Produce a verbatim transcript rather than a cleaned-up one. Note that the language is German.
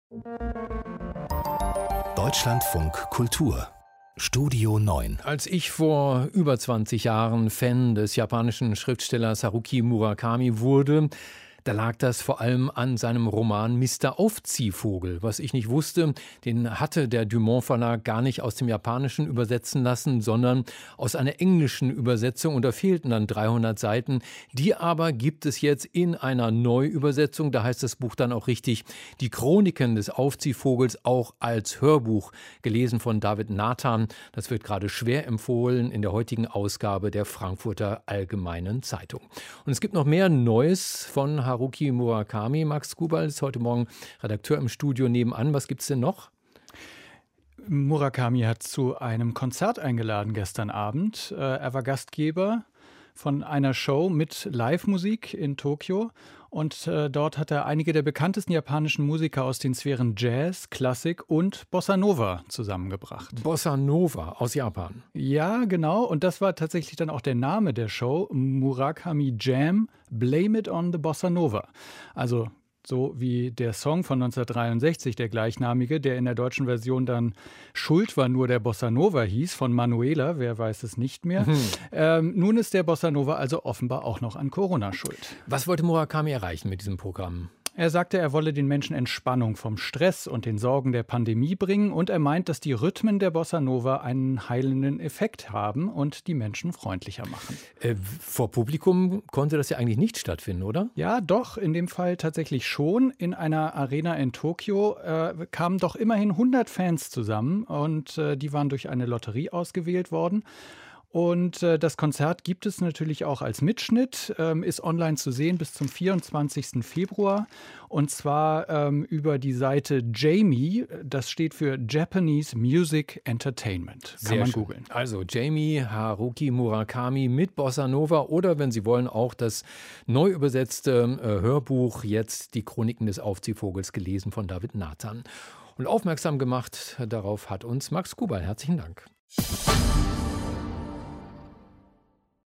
Deutschlandfunk Kultur Studio neun. Als ich vor über zwanzig Jahren Fan des japanischen Schriftstellers Haruki Murakami wurde, da lag das vor allem an seinem Roman Mister Aufziehvogel. Was ich nicht wusste, den hatte der Dumont Verlag gar nicht aus dem Japanischen übersetzen lassen, sondern aus einer englischen Übersetzung. Und da fehlten dann dreihundert Seiten. Die aber gibt es jetzt in einer Neuübersetzung. Da heißt das Buch dann auch richtig Die Chroniken des Aufziehvogels, auch als Hörbuch, gelesen von David Nathan. Das wird gerade schwer empfohlen in der heutigen Ausgabe der Frankfurter Allgemeinen Zeitung. Und es gibt noch mehr Neues von Haruki Murakami. Max Kubal ist heute Morgen Redakteur im Studio nebenan. Was gibt's denn noch? Murakami hat zu einem Konzert eingeladen gestern Abend. Er war Gastgeber von einer Show mit Live-Musik in Tokio. Und äh, dort hat er einige der bekanntesten japanischen Musiker aus den Sphären Jazz, Klassik und Bossa Nova zusammengebracht. Bossa Nova aus Japan. Ja, genau. Und das war tatsächlich dann auch der Name der Show. Murakami Jam, Blame It on the Bossa Nova. Also so wie der Song von neunzehnhundertdreiundsechzig, der gleichnamige, der in der deutschen Version dann Schuld war nur der Bossa Nova hieß, von Manuela, wer weiß es nicht mehr. Mhm. Ähm, nun ist der Bossa Nova also offenbar auch noch an Corona schuld. Was wollte Murakami erreichen mit diesem Programm? Er sagte, er wolle den Menschen Entspannung vom Stress und den Sorgen der Pandemie bringen, und er meint, dass die Rhythmen der Bossa Nova einen heilenden Effekt haben und die Menschen freundlicher machen. Äh, vor Publikum konnte das ja eigentlich nicht stattfinden, oder? Ja, doch, in dem Fall tatsächlich schon. In einer Arena in Tokio äh, kamen doch immerhin hundert Fans zusammen, und äh, die waren durch eine Lotterie ausgewählt worden. Und äh, das Konzert gibt es natürlich auch als Mitschnitt, ähm, ist online zu sehen bis zum vierundzwanzigsten Februar. Und zwar ähm, über die Seite Jamie, das steht für Japanese Music Entertainment. Kann Sehr man schön. googeln. Also Jamie Haruki Murakami mit Bossa Nova oder, wenn Sie wollen, auch das neu übersetzte äh, Hörbuch, jetzt Die Chroniken des Aufziehvogels, gelesen von David Nathan. Und aufmerksam gemacht darauf hat uns Max Kubal. Herzlichen Dank.